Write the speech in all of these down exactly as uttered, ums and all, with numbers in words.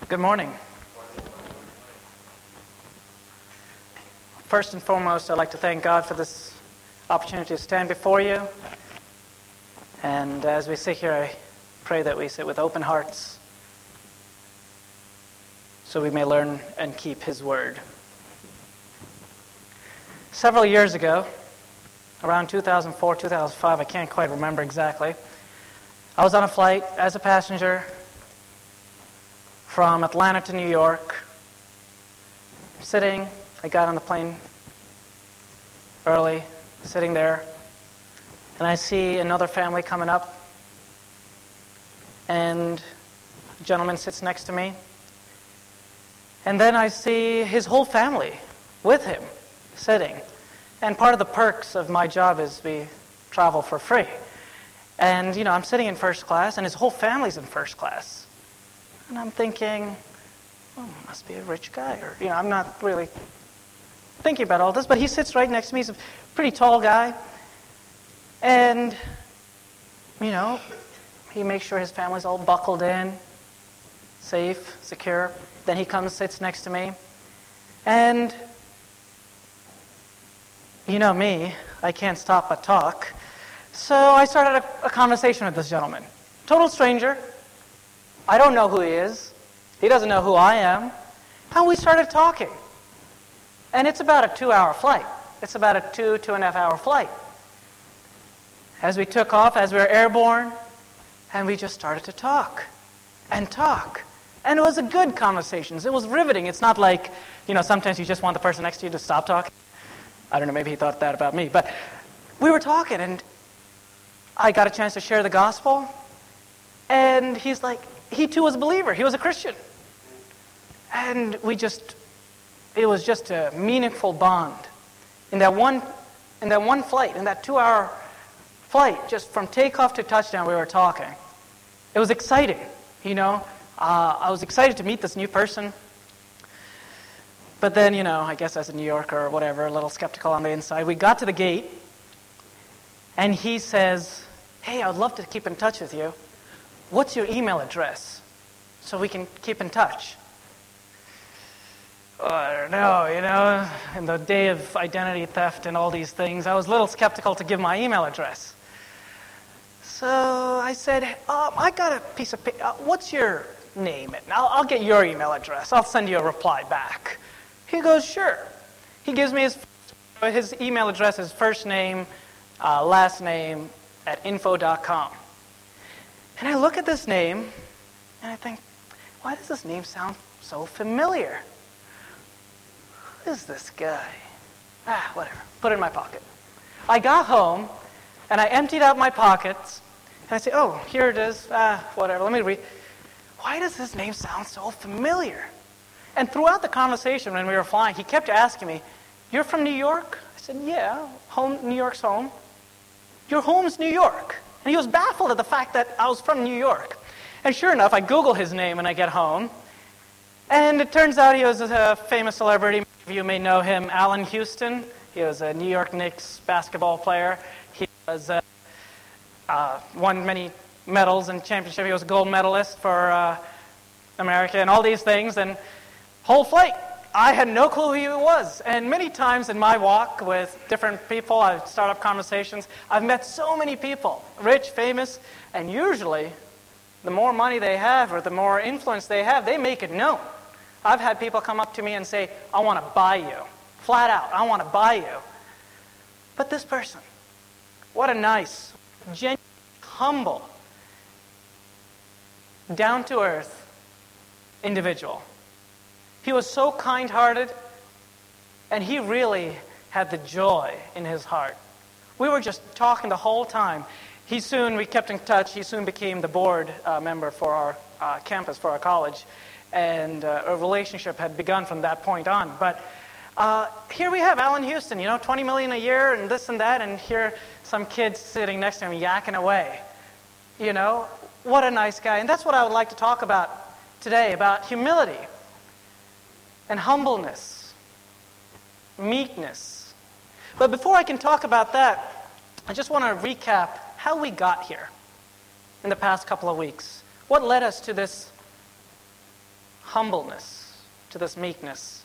Good morning. First and foremost, I'd like to thank God for this opportunity to stand before you. And as we sit here, I pray that we sit with open hearts so we may learn and keep His Word. Several years ago, around two thousand four, two thousand five, I can't quite remember exactly, I was on a flight as a passenger from Atlanta to New York, sitting, I got on the plane early, sitting there, and I see another family coming up, and a gentleman sits next to me, and then I see his whole family with him, sitting. And part of the perks of my job is we travel for free. And, you know, I'm sitting in first class, and his whole family's in first class. And I'm thinking, oh, must be a rich guy. Or, you know, I'm not really thinking about all this, but he sits right next to me. He's a pretty tall guy. And, you know, he makes sure his family's all buckled in, safe, secure. Then he comes, sits next to me. And, you know me, I can't stop but talk. So I started a, a conversation with this gentleman. Total stranger. I don't know who he is. He doesn't know who I am. And we started talking. And it's about a two-hour flight. It's about a two, two-and-a-half-hour flight. As we took off, as we were airborne, and we just started to talk and talk. And it was a good conversation. It was riveting. It's not like, you know, sometimes you just want the person next to you to stop talking. I don't know, maybe he thought that about me. But we were talking, and I got a chance to share the gospel. And he's like, he too was a believer. He was a Christian. And we just, it was just a meaningful bond. In that one, in that one flight, in that two-hour flight, just from takeoff to touchdown, we were talking. It was exciting, you know. Uh, I was excited to meet this new person. But then, you know, I guess as a New Yorker or whatever, a little skeptical on the inside, we got to the gate, and he says, hey, I would love to keep in touch with you. What's your email address so we can keep in touch? Oh, I don't know, you know, in the day of identity theft and all these things, I was a little skeptical to give my email address. So I said, um, I got a piece of paper. Uh, what's your name? And I'll, I'll get your email address. I'll send you a reply back. He goes, sure. He gives me his his email address, his first name, uh, last name, at info dot com. And I look at this name, and I think, why does this name sound so familiar? Who is this guy? Ah, whatever. Put it in my pocket. I got home, and I emptied out my pockets, and I say, oh, here it is. Ah, whatever. Let me read. Why does this name sound so familiar? And throughout the conversation when we were flying, he kept asking me, you're from New York? I said, yeah, home. New York's home. Your home's New York. And he was baffled at the fact that I was from New York. And sure enough, I Google his name when I get home. And it turns out he was a famous celebrity. Many of you may know him, Allen Houston. He was a New York Knicks basketball player. He was uh, uh, won many medals and championships. He was a gold medalist for uh, America and all these things. And whole flight, I had no clue who he was. And many times in my walk with different people, I start up conversations, I've met so many people, rich, famous, and usually the more money they have or the more influence they have, they make it known. I've had people come up to me and say, I want to buy you. Flat out, I want to buy you. But this person, what a nice, genuine, humble, down-to-earth individual. He was so kind-hearted, and he really had the joy in his heart. We were just talking the whole time. He soon, we kept in touch, he soon became the board uh, member for our uh, campus, for our college, and uh, a relationship had begun from that point on. But uh, here we have Allen Houston, you know, twenty million dollars a year and this and that, and here some kids sitting next to him yakking away. You know, what a nice guy. And that's what I would like to talk about today, about humility. And humbleness, meekness. But before I can talk about that, I just want to recap how we got here in the past couple of weeks. What led us to this humbleness, to this meekness.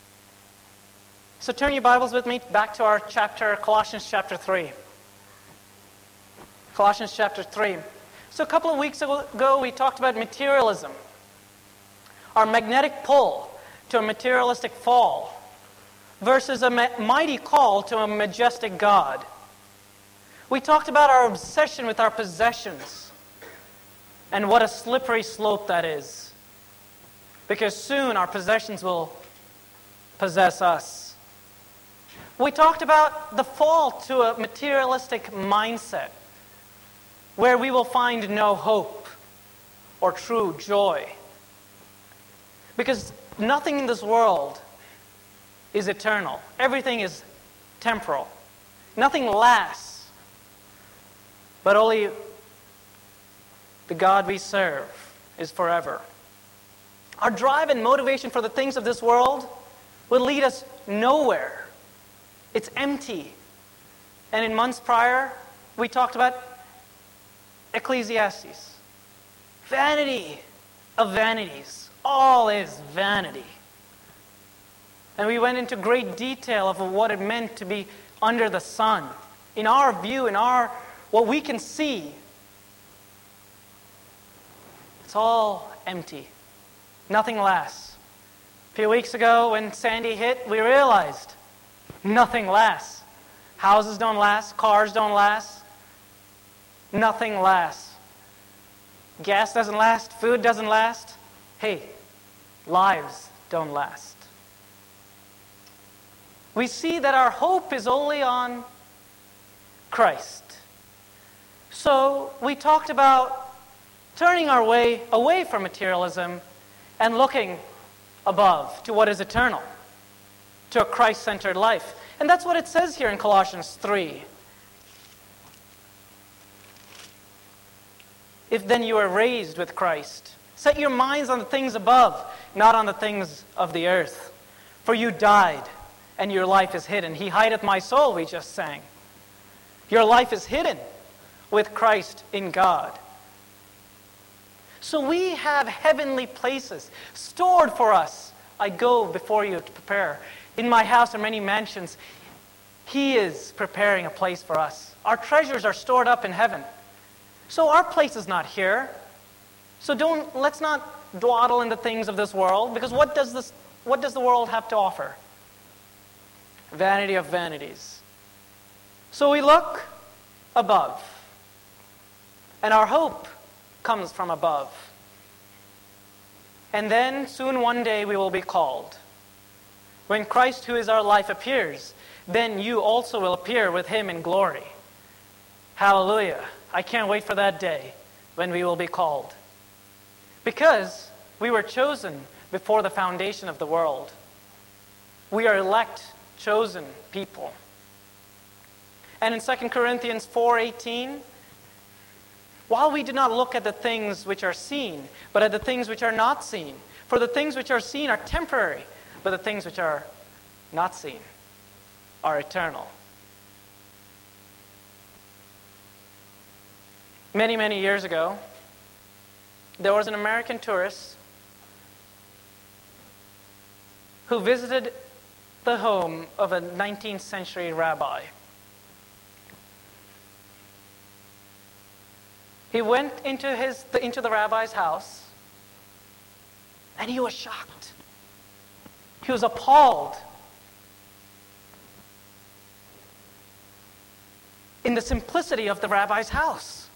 So turn your Bibles with me back to our chapter, Colossians chapter three. Colossians chapter three. So a couple of weeks ago, we talked about materialism, our magnetic pull to a materialistic fall, versus a mighty call to a majestic God. We talked about our obsession with our possessions and what a slippery slope that is, because soon our possessions will possess us. We talked about the fall to a materialistic mindset where we will find no hope or true joy, because nothing in this world is eternal. Everything is temporal. Nothing lasts. But only the God we serve is forever. Our drive and motivation for the things of this world will lead us nowhere. It's empty. And in months prior, we talked about Ecclesiastes. Vanity of vanities. All is vanity. And we went into great detail of what it meant to be under the sun. In our view, in our what we can see, it's all empty. Nothing lasts. A few weeks ago when Sandy hit, we realized nothing lasts. Houses don't last. Cars don't last. Nothing lasts. Gas doesn't last. Food doesn't last. Hey, lives don't last. We see that our hope is only on Christ. So we talked about turning our way away from materialism and looking above to what is eternal, to a Christ-centered life. And that's what it says here in Colossians three. If then you are raised with Christ, set your minds on the things above, not on the things of the earth. For you died, and your life is hidden. He hideth my soul, we just sang. Your life is hidden with Christ in God. So we have heavenly places stored for us. I go before you to prepare. In my house are many mansions. He is preparing a place for us. Our treasures are stored up in heaven. So our place is not here. So don't let's not dawdle in the things of this world, because what does this what does the world have to offer? Vanity of vanities. So we look above. And our hope comes from above. And then soon one day we will be called. When Christ, who is our life, appears, then you also will appear with him in glory. Hallelujah. I can't wait for that day when we will be called. Because we were chosen before the foundation of the world. We are elect, chosen people. And in Second Corinthians four eighteen, while we do not look at the things which are seen, but at the things which are not seen. For the things which are seen are temporary, but the things which are not seen are eternal. Many, many years ago, there was an American tourist who visited the home of a nineteenth century rabbi. He went into his into the rabbi's house, and he was shocked. He was appalled in the simplicity of the rabbi's house.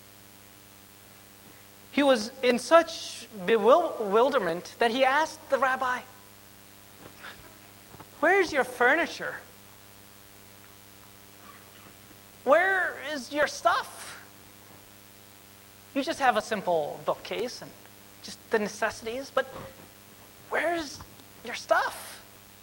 He was in such bewilderment that he asked the rabbi, "Where's your furniture? Where is your stuff? You just have a simple bookcase and just the necessities, but where's your stuff?"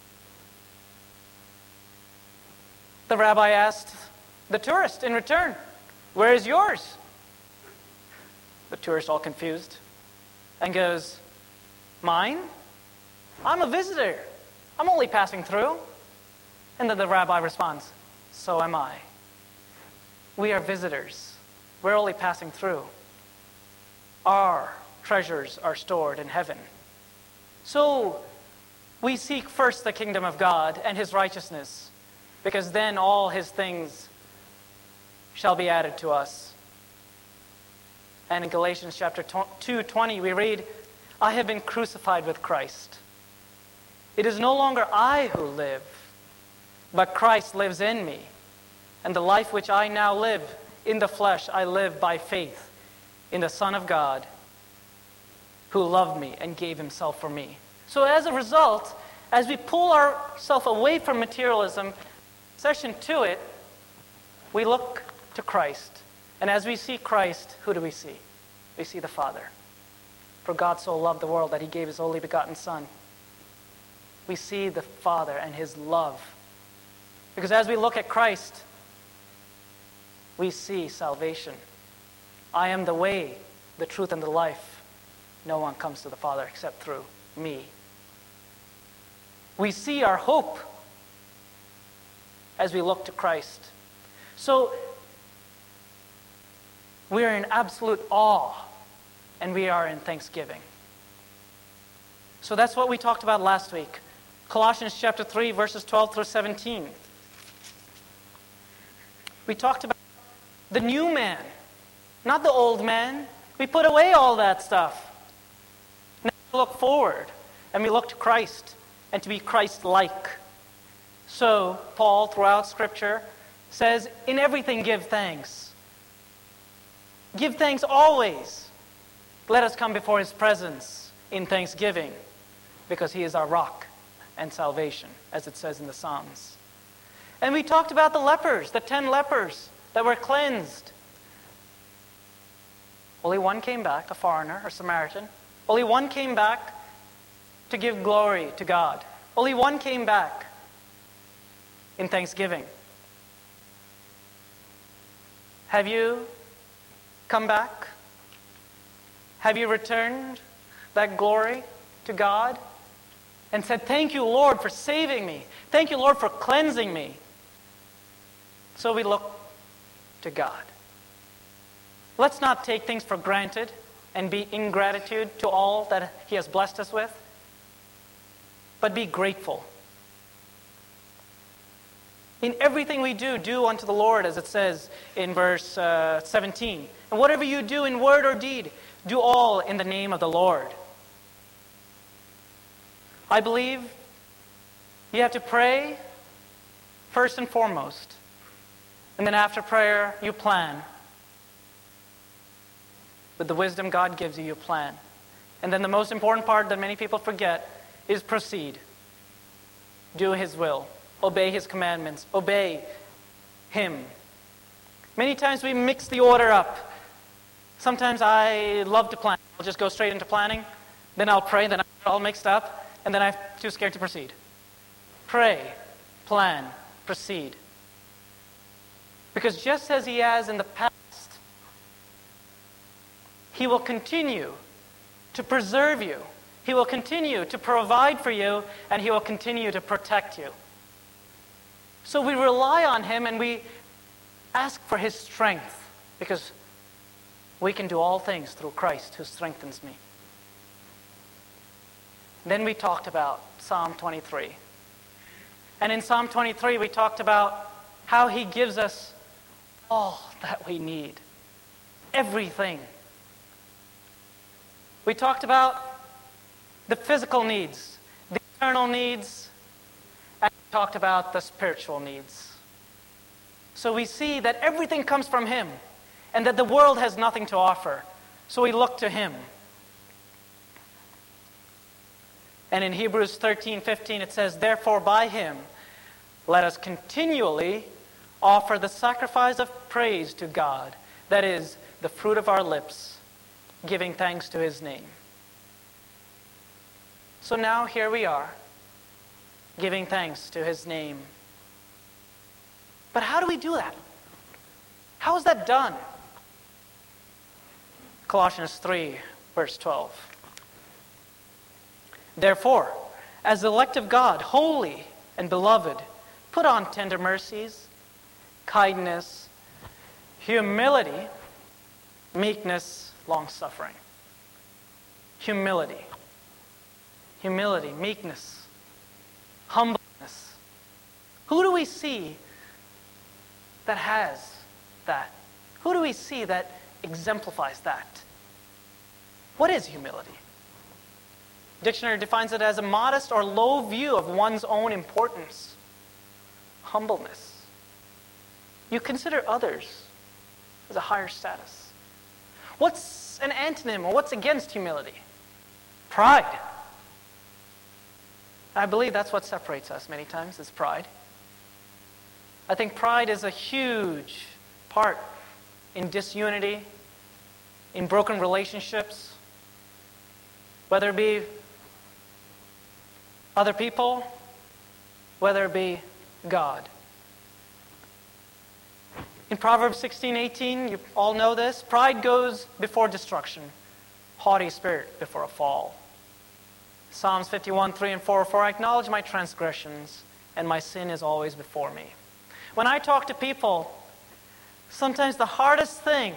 The rabbi asked the tourist in return, "Where is yours?" The tourist, all confused, and goes, "Mine? I'm a visitor. I'm only passing through." And then the rabbi responds, "So am I. We are visitors. We're only passing through. Our treasures are stored in heaven." So we seek first the kingdom of God and his righteousness, because then all his things shall be added to us. And in Galatians chapter two twenty, we read, I have been crucified with Christ. It is no longer I who live, but Christ lives in me. And the life which I now live in the flesh, I live by faith in the Son of God, who loved me and gave himself for me. So as a result, as we pull ourselves away from materialism, session to it, we look to Christ. And as we see Christ, who do we see? We see the Father. For God so loved the world that he gave his only begotten Son. We see the Father and his love. Because as we look at Christ, we see salvation. I am the way, the truth, and the life. No one comes to the Father except through me. We see our hope as we look to Christ. So we are in absolute awe, and we are in thanksgiving. So that's what we talked about last week. Colossians chapter three, verses twelve through seventeen. We talked about the new man, not the old man. We put away all that stuff. Now we look forward, and we look to Christ, and to be Christ-like. So, Paul, throughout Scripture, says, in everything give thanks. Give thanks always. Let us come before his presence in thanksgiving, because he is our rock and salvation, as it says in the Psalms. And we talked about the lepers, the ten lepers that were cleansed. Only one came back, a foreigner, a Samaritan. Only one came back to give glory to God. Only one came back in thanksgiving. Have you come back? Have you returned that glory to God and said, thank you, Lord, for saving me. Thank you, Lord, for cleansing me. So we look to God. Let's not take things for granted and be ingratitude to all that he has blessed us with, but be grateful. In everything we do, do unto the Lord, as it says in verse uh, seventeen. And whatever you do in word or deed, do all in the name of the Lord. I believe you have to pray first and foremost. And then after prayer, you plan. With the wisdom God gives you, you plan. And then the most important part that many people forget is proceed. Do his will. Obey his commandments. Obey him. Many times we mix the order up. Sometimes I love to plan. I'll just go straight into planning. Then I'll pray. Then I'm all mixed up. And then I'm too scared to proceed. Pray, plan, proceed. Because just as he has in the past, he will continue to preserve you. He will continue to provide for you, and he will continue to protect you. So we rely on him and we ask for his strength, because we can do all things through Christ who strengthens me. Then we talked about Psalm twenty-three. And in Psalm twenty-three, we talked about how he gives us all that we need. Everything. We talked about the physical needs, the eternal needs, and we talked about the spiritual needs. So we see that everything comes from him, and that the world has nothing to offer. So we look to him. And in Hebrews thirteen fifteen it says, therefore by him let us continually offer the sacrifice of praise to God, that is, the fruit of our lips, giving thanks to his name. So now here we are, giving thanks to his name. But how do we do that? How is that done? Colossians three, verse twelve. Therefore, as the elect of God, holy and beloved, put on tender mercies, kindness, humility, meekness, long-suffering. Humility. humility, meekness, humbleness. Who do we see that has that? Who do we see that exemplifies that? What is humility? Dictionary defines it as a modest or low view of one's own importance. Humbleness. You consider others as a higher status. What's an antonym, or what's against humility? Pride. I believe that's what separates us many times, is pride. I think pride is a huge part in disunity, in broken relationships, whether it be other people, whether it be God. In Proverbs sixteen eighteen, you all know this, pride goes before destruction, haughty spirit before a fall. Psalms fifty-one, three and four, for I acknowledge my transgressions, and my sin is always before me. When I talk to people, sometimes the hardest thing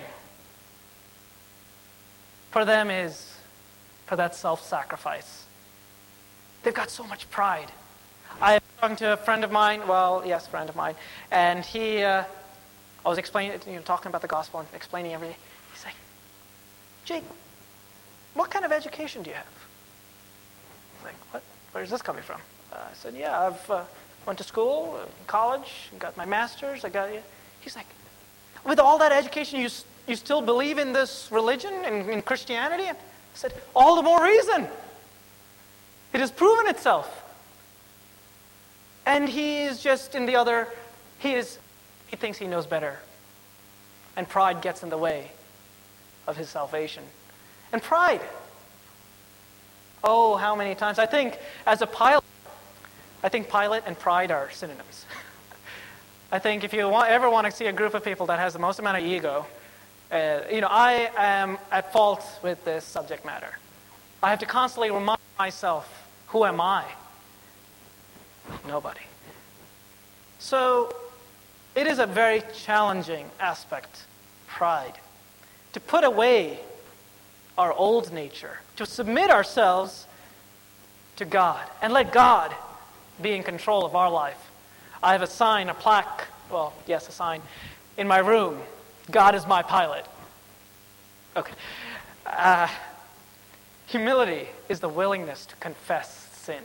for them is for that self-sacrifice. They've got so much pride. I was talking to a friend of mine, well, yes, friend of mine, and he, uh, I was explaining, you know, talking about the gospel and explaining everything. He's like, Jake, what kind of education do you have? I was like, what? Where's this coming from? Uh, I said, yeah, I've uh, went to school, uh, college, got my master's, I got. He's like, with all that education, you you still believe in this religion and in Christianity? I said, all the more reason. It has proven itself. And he is just in the other. He is. He thinks he knows better, and pride gets in the way of his salvation. And pride. Oh, how many times? I think as a pilot, I think pilot and pride are synonyms. I think if you want, ever want to see a group of people that has the most amount of ego, uh, you know, I am at fault with this subject matter. I have to constantly remind myself, who am I? Nobody. So, it is a very challenging aspect, pride. To put away our old nature, to submit ourselves to God, and let God be in control of our life. I have a sign, a plaque, well, yes, a sign, in my room. God is my pilot. Okay. Uh, humility is the willingness to confess sin.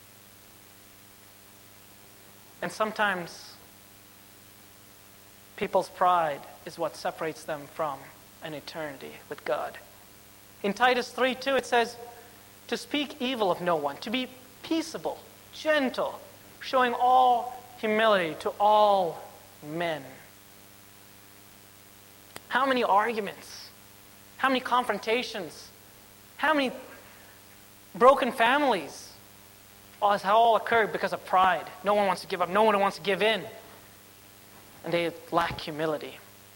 And sometimes people's pride is what separates them from an eternity with God. In Titus three two it says, to speak evil of no one, to be peaceable, gentle, showing all humility to all men. How many arguments? How many confrontations? How many broken families has all occurred because of pride? No one wants to give up. No one wants to give in. And they lack humility.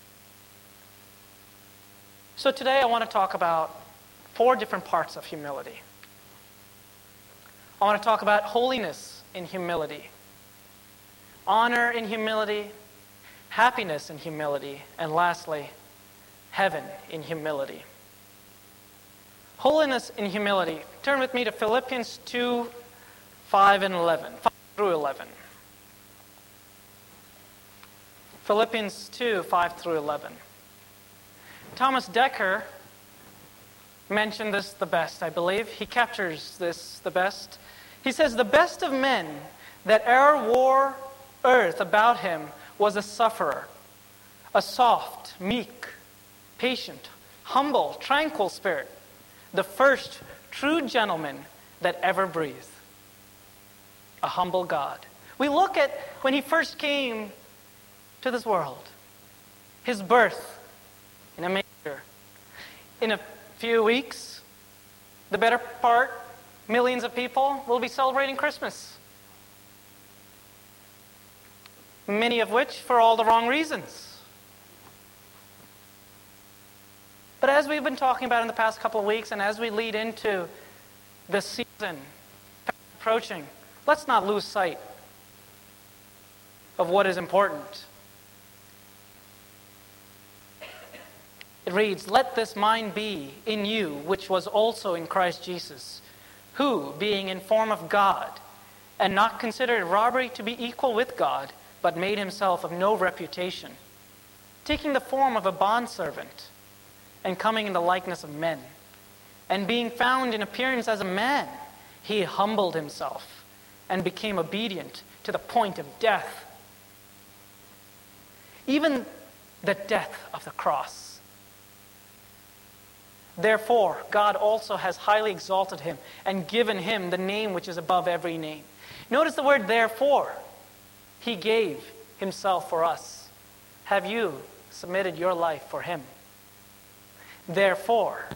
So today I want to talk about four different parts of humility. I want to talk about holiness in humility, honor in humility, happiness in humility, and lastly, heaven in humility. Holiness in humility. Turn with me to Philippians two, five and eleven. five through eleven. Philippians two, five through eleven. Thomas Dekker mentioned this the best, I believe. He captures this the best. He says, the best of men that e'er wore earth about him was a sufferer, a soft, meek, patient, humble, tranquil spirit, the first true gentleman that ever breathed. A humble God. We look at when he first came to this world, his birth in a manger. In a few weeks, the better part, millions of people will be celebrating Christmas. Many of which for all the wrong reasons. But as we've been talking about in the past couple of weeks, and as we lead into the season approaching, let's not lose sight of what is important. It reads, let this mind be in you, which was also in Christ Jesus, who, being in form of God, and not considered robbery to be equal with God, but made himself of no reputation, taking the form of a bondservant, and coming in the likeness of men, and being found in appearance as a man, he humbled himself, and became obedient to the point of death, even the death of the cross. Therefore, God also has highly exalted him and given him the name which is above every name. Notice the word therefore. He gave himself for us. Have you submitted your life for him? Therefore,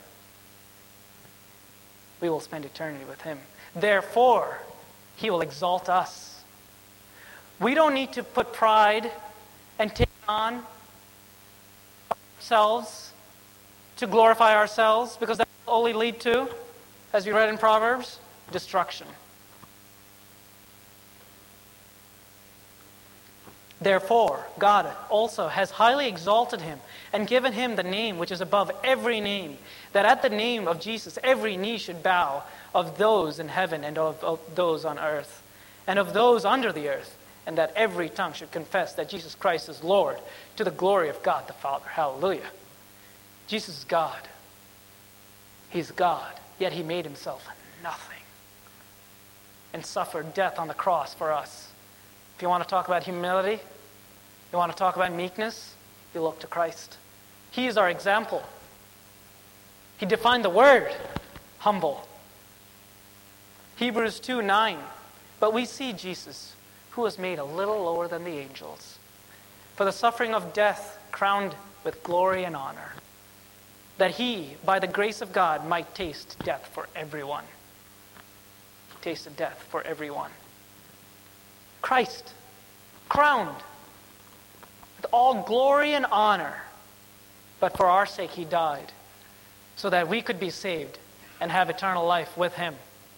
we will spend eternity with him. Therefore, he will exalt us. We don't need to put pride and take on ourselves to glorify ourselves, because that will only lead to, as we read in Proverbs, destruction. Therefore, God also has highly exalted him and given him the name which is above every name, that at the name of Jesus every knee should bow, of those in heaven and of, of those on earth, and of those under the earth, and that every tongue should confess that Jesus Christ is Lord, to the glory of God the Father. Hallelujah. Jesus is God. He's God, yet he made himself nothing and suffered death on the cross for us. If you want to talk about humility, you want to talk about meekness, you look to Christ. He is our example. He defined the word humble. Hebrews two nine. But we see Jesus, who was made a little lower than the angels, for the suffering of death crowned with glory and honor, that he, by the grace of God, might taste death for everyone. He tasted death for everyone. Christ, crowned with all glory and honor, but for our sake he died, so that we could be saved and have eternal life with him.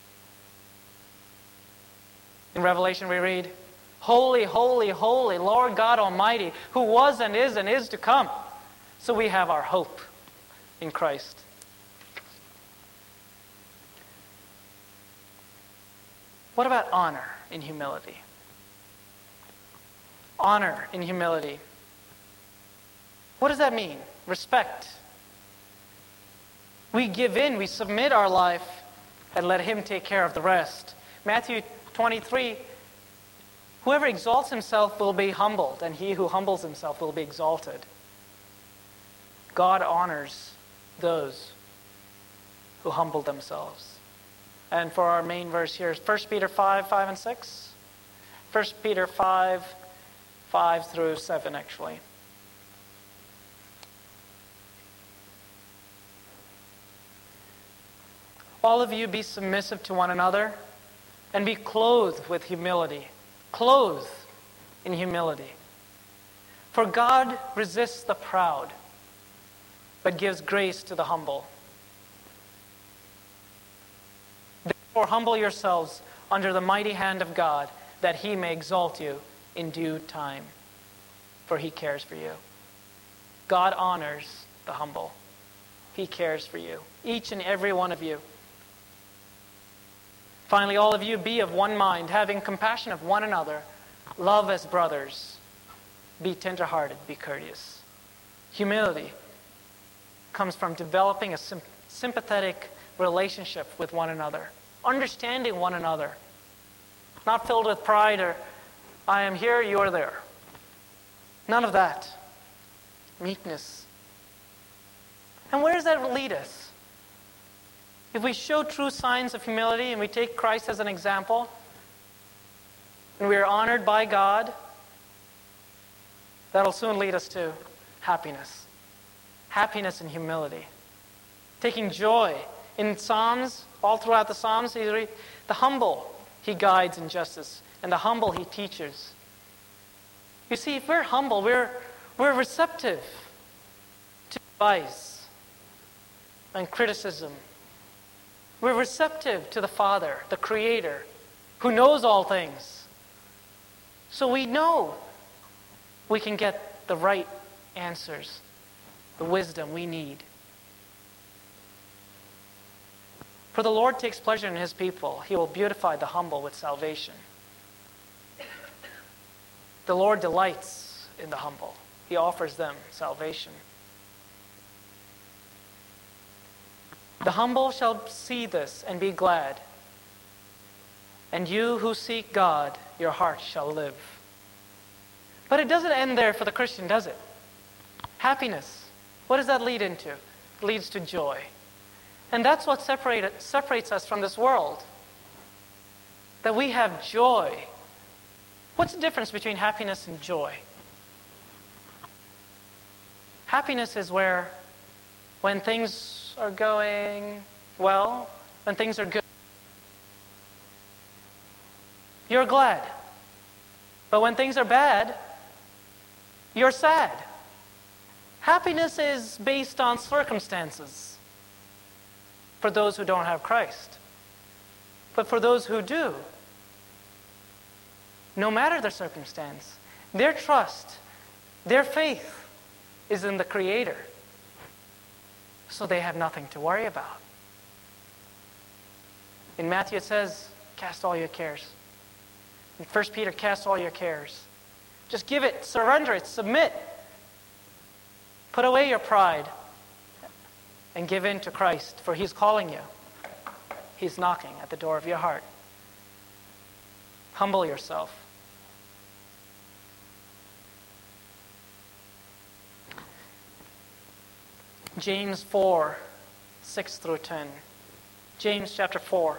In Revelation we read, Holy, holy, holy, Lord God Almighty, who was and is and is to come. So we have our hope in Christ. What about honor in humility? Honor in humility. What does that mean? Respect. We give in, we submit our life, and let him take care of the rest. Matthew twenty-three, whoever exalts himself will be humbled, and he who humbles himself will be exalted. God honors those who humble themselves. And for our main verse here is First Peter five, five and six. First Peter five, five through seven actually. All of you be submissive to one another and be clothed with humility. Clothed in humility. For God resists the proud, but gives grace to the humble. Therefore humble yourselves under the mighty hand of God, that he may exalt you in due time. For he cares for you. God honors the humble. He cares for you. Each and every one of you. Finally, all of you be of one mind, having compassion of one another. Love as brothers. Be tenderhearted, be courteous. Humility comes from developing a sim- sympathetic relationship with one another. Understanding one another. Not filled with pride or, I am here, you are there. None of that. Meekness. And where does that lead us? If we show true signs of humility and we take Christ as an example, and we are honored by God, that'll soon lead us to happiness. Happiness and humility. Taking joy. In Psalms, all throughout the Psalms, you read, the humble he guides in justice, and the humble he teaches. You see, if we're humble, we're, we're receptive to advice and criticism. We're receptive to the Father, the Creator, who knows all things. So we know we can get the right answers, the wisdom we need. For the Lord takes pleasure in his people. He will beautify the humble with salvation. The Lord delights in the humble. He offers them salvation. The humble shall see this and be glad. And you who seek God, your heart shall live. But it doesn't end there for the Christian, does it? Happiness. What does that lead into? It leads to joy. And that's what separate, separates us from this world. That we have joy. What's the difference between happiness and joy? Happiness is where when things are going well, when things are good, you're glad. But when things are bad, you're sad. Happiness is based on circumstances for those who don't have Christ. But for those who do, no matter their circumstance, their trust, their faith is in the Creator. So they have nothing to worry about. In Matthew it says, cast all your cares. In First Peter, cast all your cares. Just give it, surrender it, submit. Put away your pride and give in to Christ, for He's calling you. He's knocking at the door of your heart. Humble yourself. James four, six through ten. James chapter four,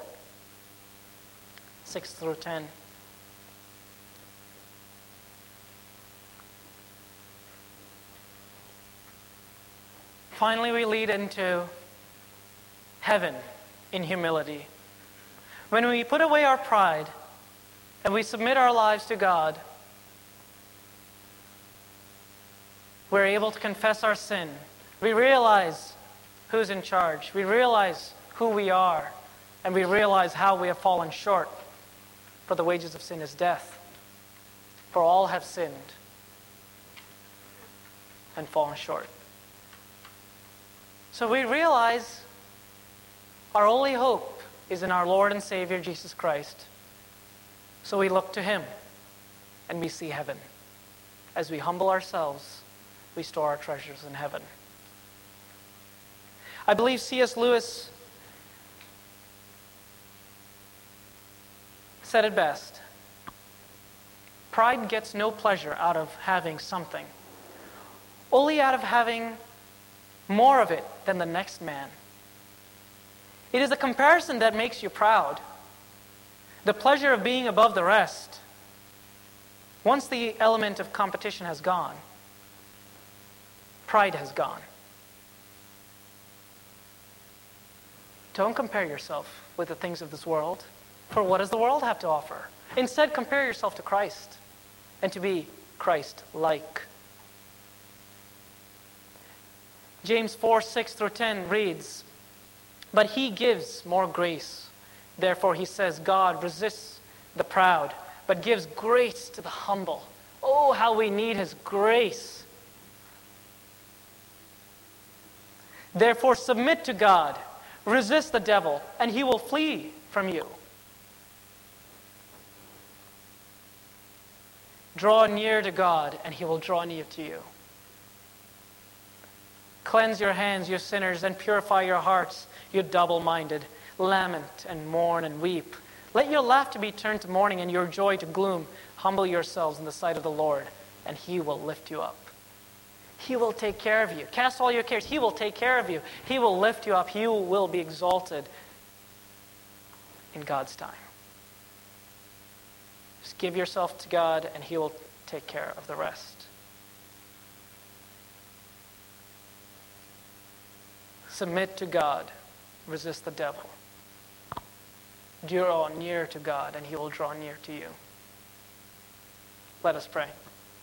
six through ten. Finally, we lead into heaven in humility. When we put away our pride and we submit our lives to God, we're able to confess our sin. We realize who's in charge. We realize who we are. And we realize how we have fallen short. For the wages of sin is death. For all have sinned and fallen short. So we realize our only hope is in our Lord and Savior Jesus Christ. So we look to Him and we see heaven. As we humble ourselves, we store our treasures in heaven. I believe C S Lewis said it best. Pride gets no pleasure out of having something, only out of having more of it than the next man. It is a comparison that makes you proud. The pleasure of being above the rest. Once the element of competition has gone, pride has gone. Don't compare yourself with the things of this world, for what does the world have to offer? Instead, compare yourself to Christ and to be Christ-like. James four, six through ten reads, but He gives more grace. Therefore He says, God resists the proud, but gives grace to the humble. Oh, how we need His grace. Therefore submit to God, resist the devil, and he will flee from you. Draw near to God, and He will draw near to you. Cleanse your hands, you sinners, and purify your hearts, you double-minded. Lament and mourn and weep. Let your laughter be turned to mourning and your joy to gloom. Humble yourselves in the sight of the Lord, and He will lift you up. He will take care of you. Cast all your cares. He will take care of you. He will lift you up. You will be exalted in God's time. Just give yourself to God, and He will take care of the rest. Submit to God. Resist the devil. Draw near to God, and He will draw near to you. Let us pray.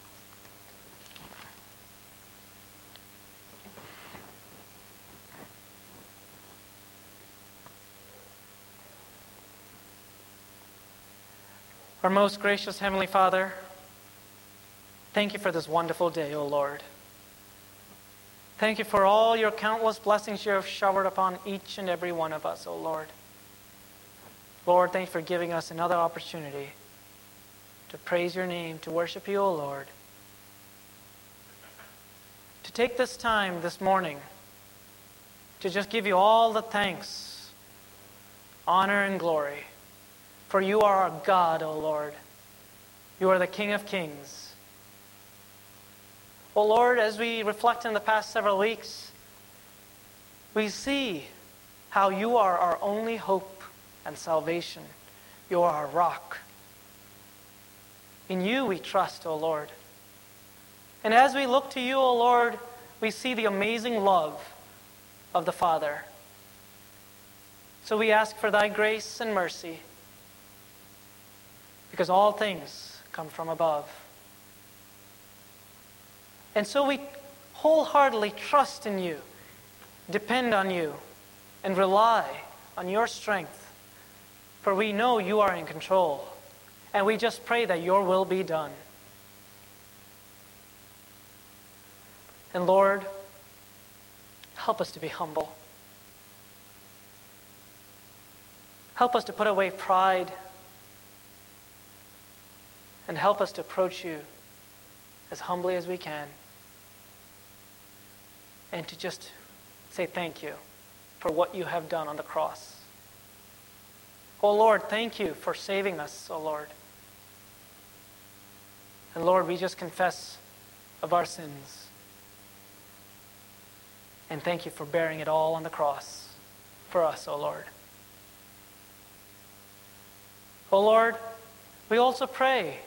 Our most gracious Heavenly Father, thank You for this wonderful day, O Lord. Thank You for all Your countless blessings You have showered upon each and every one of us, O Lord. Lord, thank you for giving us another opportunity to praise your name, to worship you, O Lord. To take this time this morning to just give you all the thanks, honor, and glory. For you are our God, O Lord. You are the King of Kings. O Lord, as we reflect in the past several weeks, we see how you are our only hope and salvation. You are our rock. In you we trust, O Lord. And as we look to you, O Lord, we see the amazing love of the Father. So we ask for thy grace and mercy, because all things come from above. And so we wholeheartedly trust in you, depend on you, and rely on your strength, for we know you are in control, and we just pray that your will be done. And Lord, help us to be humble. Help us to put away pride, and help us to approach you as humbly as we can, and to just say thank you for what you have done on the cross. Oh Lord, thank you for saving us, oh Lord. And Lord, we just confess of our sins. And thank you for bearing it all on the cross for us, oh Lord. Oh Lord, we also pray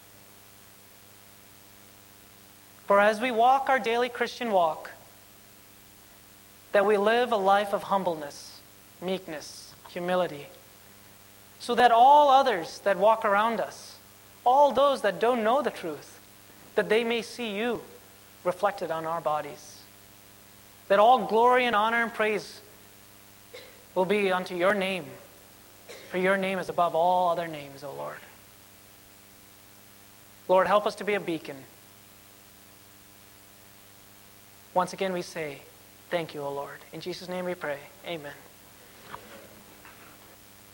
for as we walk our daily Christian walk, that we live a life of humbleness, meekness, humility, so that all others that walk around us, all those that don't know the truth, that they may see you reflected on our bodies. That all glory and honor and praise will be unto your name, for your name is above all other names, O Lord. Lord, help us to be a beacon. Once again we say, thank you, O Lord. In Jesus' name we pray. Amen.